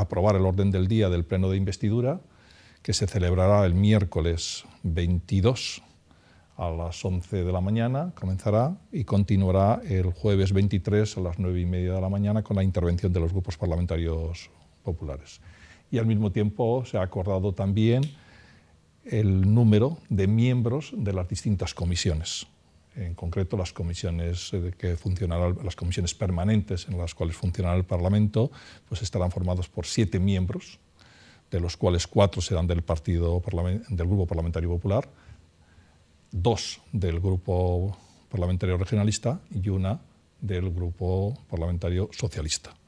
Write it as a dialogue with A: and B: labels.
A: aprobar el orden del día del pleno de investidura, que se celebrará el miércoles 22 a las 11 de la mañana, comenzará, y continuará el jueves 23 a las 9:30 de la mañana con la intervención de los grupos parlamentarios populares. Y al mismo tiempo se ha acordado también el número de miembros de las distintas comisiones. En concreto, las comisiones las comisiones permanentes en las cuales funcionará el Parlamento, pues estarán formados por 7 miembros, de los cuales 4 serán del Grupo Parlamentario Popular, 2 del Grupo Parlamentario Regionalista y 1 del Grupo Parlamentario Socialista.